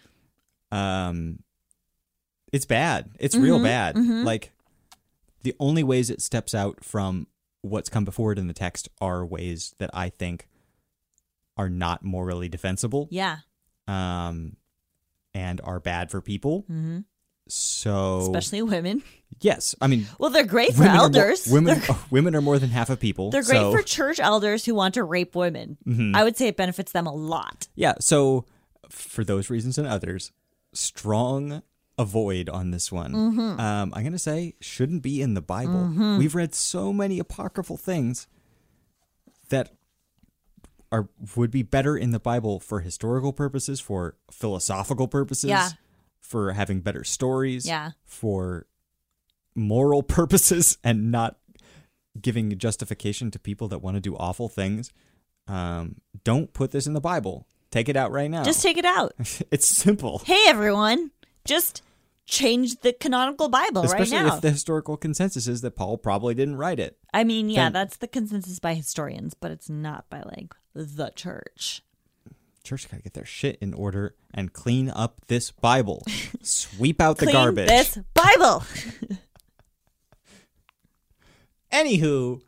It's bad. It's real bad. Like, the only ways it steps out from what's come before it in the text are ways that I think are not morally defensible. Yeah. And are bad for people. So, Especially women. yes, I mean, Well, they're great for elders. Women are more than half of people. They're great for church elders who want to rape women. I would say it benefits them a lot. Yeah, so for those reasons and others, strong avoid on this one. I'm going to say shouldn't be in the Bible. We've read so many apocryphal things that would be better in the Bible for historical purposes, for philosophical purposes, for having better stories, for moral purposes, and not giving justification to people that want to do awful things. Don't put this in the Bible. Take it out right now. Just take it out. It's simple. Hey, everyone. Just change the canonical Bible Especially right now. if the historical consensus is that Paul probably didn't write it. I mean, yeah, Then- that's the consensus by historians, but it's not by, like, the church. Church got to get their shit in order and clean up this Bible. Sweep out the Clean garbage. this Bible. Anywho,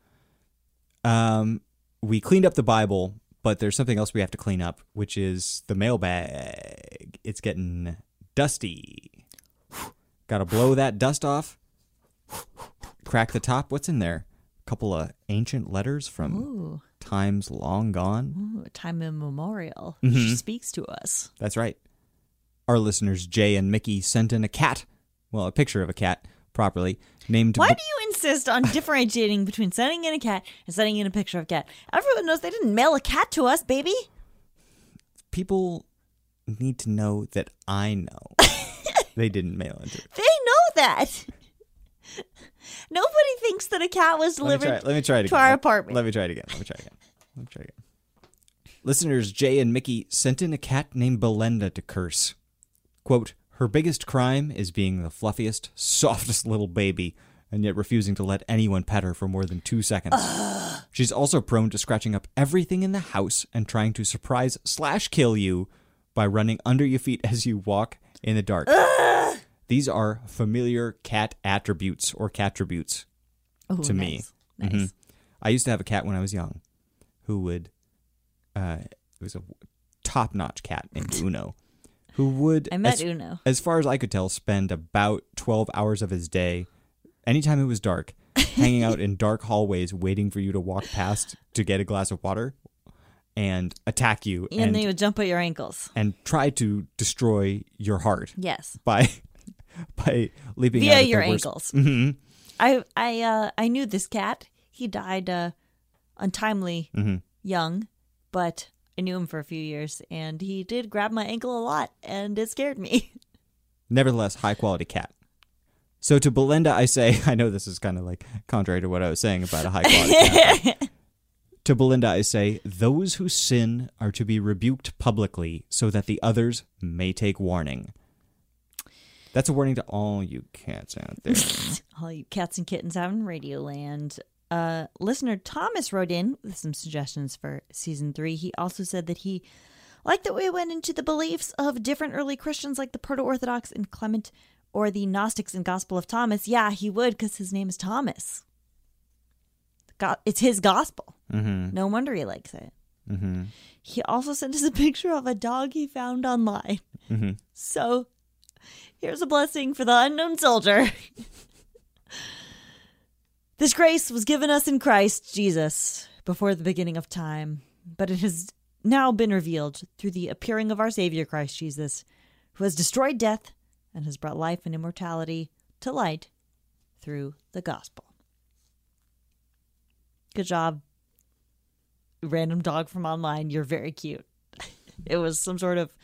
we cleaned up the Bible, but there's something else we have to clean up, which is the mailbag. It's getting dusty. Got to blow that dust off. Crack the top. What's in there? A couple of ancient letters from times long gone. Ooh, time immemorial. Mm-hmm. She speaks to us. That's right. Our listeners, Jay and Mickey, sent in a cat. Well, a picture of a cat, properly. Named. Why do you insist on differentiating between sending in a cat and sending in a picture of a cat? Everyone knows they didn't mail a cat to us, baby. People need to know that I know. They didn't mail it to it. They know that. Nobody thinks that a cat was delivered Let me try it to again. our apartment. Let me try it again. Listeners Jay and Mickey sent in a cat named Belinda to curse. Quote, her biggest crime is being the fluffiest, softest little baby, and yet refusing to let anyone pet her for more than 2 seconds. She's also prone to scratching up everything in the house and trying to surprise/kill you by running under your feet as you walk in the dark. These are familiar cat attributes or cattributes to me. Nice. I used to have a cat when I was young who would, it was a top-notch cat named Uno, who would, I met Uno. as far as I could tell, spend about 12 hours of his day, anytime it was dark, hanging out in dark hallways waiting for you to walk past to get a glass of water and attack you. And they would jump at your ankles. And try to destroy your heart. Yes. By leaping via out at your the worst. ankles. Mm-hmm. I knew this cat. He died untimely young, but I knew him for a few years, and he did grab my ankle a lot, and it scared me. Nevertheless, high quality cat. So to Belinda, I say, I know this is kind of like contrary to what I was saying about a high quality cat. To Belinda, I say, those who sin are to be rebuked publicly so that the others may take warning. That's a warning to all you cats out there. All you cats and kittens out in Radioland. Listener Thomas wrote in with some suggestions for season 3. He also said that he liked that we went into the beliefs of different early Christians like the Proto-Orthodox and Clement or the Gnostics and Gospel of Thomas. Yeah, he would because his name is Thomas. It's his gospel. Mm-hmm. No wonder he likes it. Mm-hmm. He also sent us a picture of a dog he found online. Mm-hmm. So here's a blessing for the unknown soldier. This grace was given us in Christ Jesus before the beginning of time, but it has now been revealed through the appearing of our Savior Christ Jesus, who has destroyed death and has brought life and immortality to light through the gospel. Good job, random dog from online. You're very cute. It was some sort of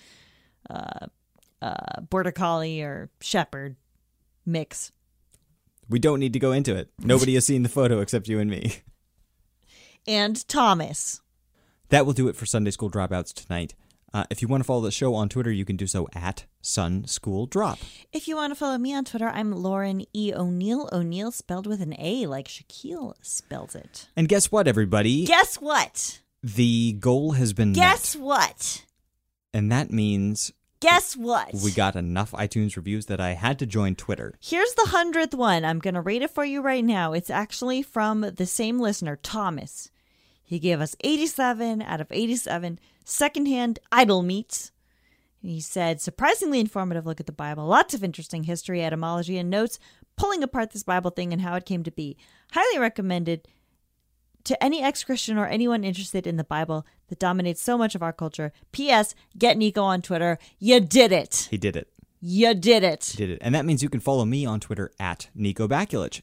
border collie or shepherd mix. We don't need to go into it. Nobody has seen the photo except you and me. And Thomas. That will do it for Sunday School Dropouts tonight. If you want to follow the show on Twitter, you can do so at Sun School Drop. If you want to follow me on Twitter, I'm Lauren E. O'Neill. O'Neill spelled with an A, like Shaquille spells it. And guess what, everybody? Guess what? The goal has been Guess met. what? And that means... Guess what? We got enough iTunes reviews that I had to join Twitter. Here's the 100th one. I'm going to read it for you right now. It's actually from the same listener, Thomas. He gave us 87 out of 87 secondhand idol meats. He said, surprisingly informative look at the Bible. Lots of interesting history, etymology, and notes pulling apart this Bible thing and how it came to be. Highly recommended to any ex-Christian or anyone interested in the Bible that dominates so much of our culture. P.S. Get Nico on Twitter. You did it. He did it. You did it. He did it. And that means you can follow me on Twitter at Nico Bakulich.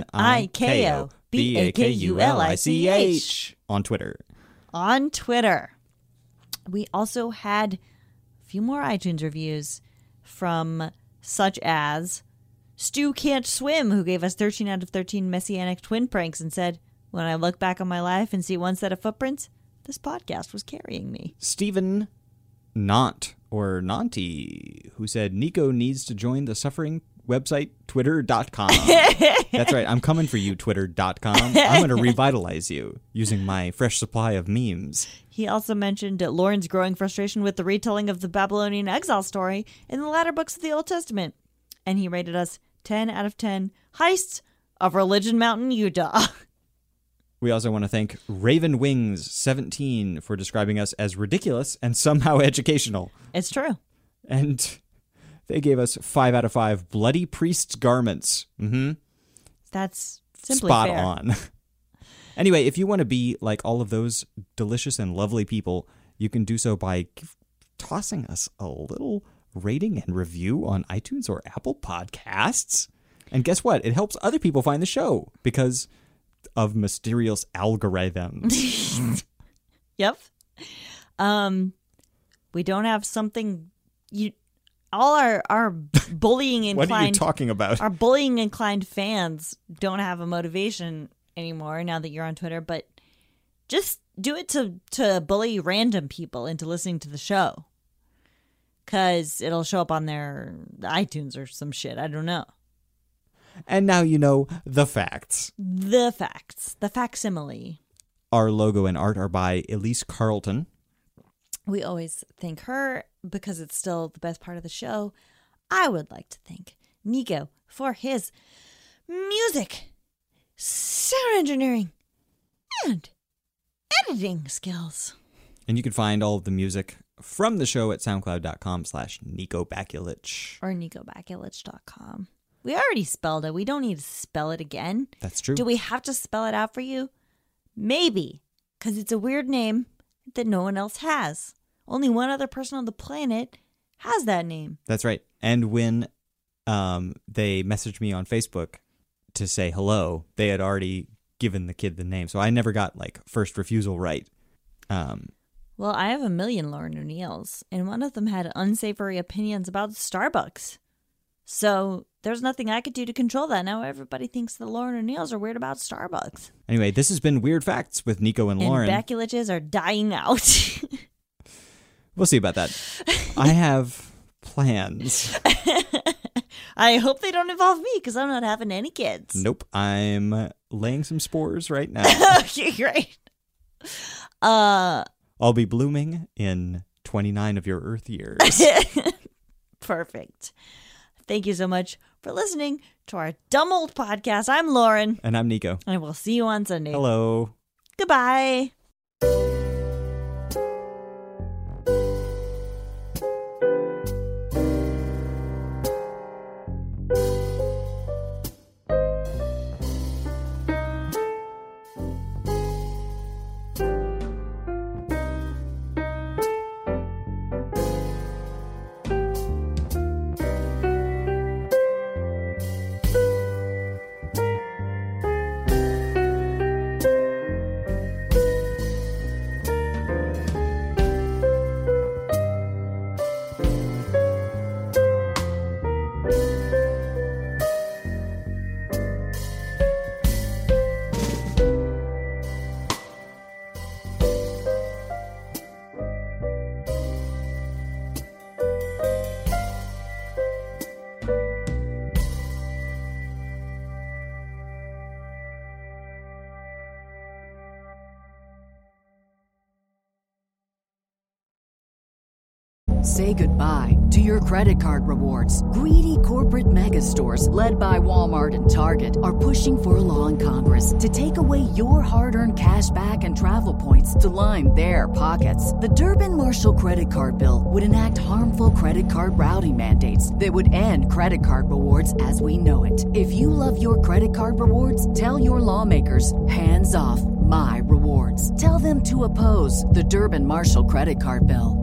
NIKOBAKULICH. On Twitter. On Twitter. We also had a few more iTunes reviews from such as Stu Can't Swim, who gave us 13 out of 13 messianic twin pranks and said, when I look back on my life and see one set of footprints, this podcast was carrying me. Stephen Nant, or Nanti, who said, Nico needs to join the suffering website, twitter.com. That's right. I'm coming for you, twitter.com. I'm going to revitalize you using my fresh supply of memes. He also mentioned Lauren's growing frustration with the retelling of the Babylonian exile story in the latter books of the Old Testament. And he rated us 10 out of 10 heists of Religion Mountain, Utah. We also want to thank Raven Wings 17 for describing us as ridiculous and somehow educational. It's true. And they gave us 5 out of 5 bloody priest's garments. Mm-hmm. That's simply spot fair. on. Anyway, if you want to be like all of those delicious and lovely people, you can do so by tossing us a little rating and review on iTunes or Apple Podcasts. And guess what? It helps other people find the show because of mysterious algorithms. Yep. We don't have something all our bullying inclined What are you talking about? Our bullying inclined fans don't have a motivation anymore now that you're on Twitter, but just do it to bully random people into listening to the show. 'Cause it'll show up on their iTunes or some shit. I don't know. And now you know the facts. The facts. The facsimile. Our logo and art are by Elise Carlton. We always thank her because it's still the best part of the show. I would like to thank Nico for his music, sound engineering, and editing skills. And you can find all of the music from the show at soundcloud.com/Nico Bakulich. Or NicoBakulich.com. We already spelled it. We don't need to spell it again. That's true. Do we have to spell it out for you? Maybe, because it's a weird name that no one else has. Only one other person on the planet has that name. That's right. And when they messaged me on Facebook to say hello, they had already given the kid the name. So I never got like first refusal right. Well, I have a million Lauren O'Neills, and one of them had unsavory opinions about Starbucks. So there's nothing I could do to control that. Now everybody thinks the Lauren O'Neills are weird about Starbucks. Anyway, this has been Weird Facts with Nico and Lauren. And Bakuliches are dying out. We'll see about that. I have plans. I hope they don't involve me because I'm not having any kids. Nope. I'm laying some spores right now. Okay, great. I'll be blooming in 29 of your Earth years. Perfect. Thank you so much for listening to our dumb old podcast. I'm Lauren. And I'm Nico. And we'll see you on Sunday. Hello. Goodbye. Say goodbye to your credit card rewards. Greedy corporate mega stores, led by Walmart and Target, are pushing for a law in Congress to take away your hard-earned cash back and travel points to line their pockets. The Durbin-Marshall credit card bill would enact harmful credit card routing mandates that would end credit card rewards as we know it. If you love your credit card rewards, tell your lawmakers, hands off my rewards. Tell them to oppose the Durbin-Marshall credit card bill.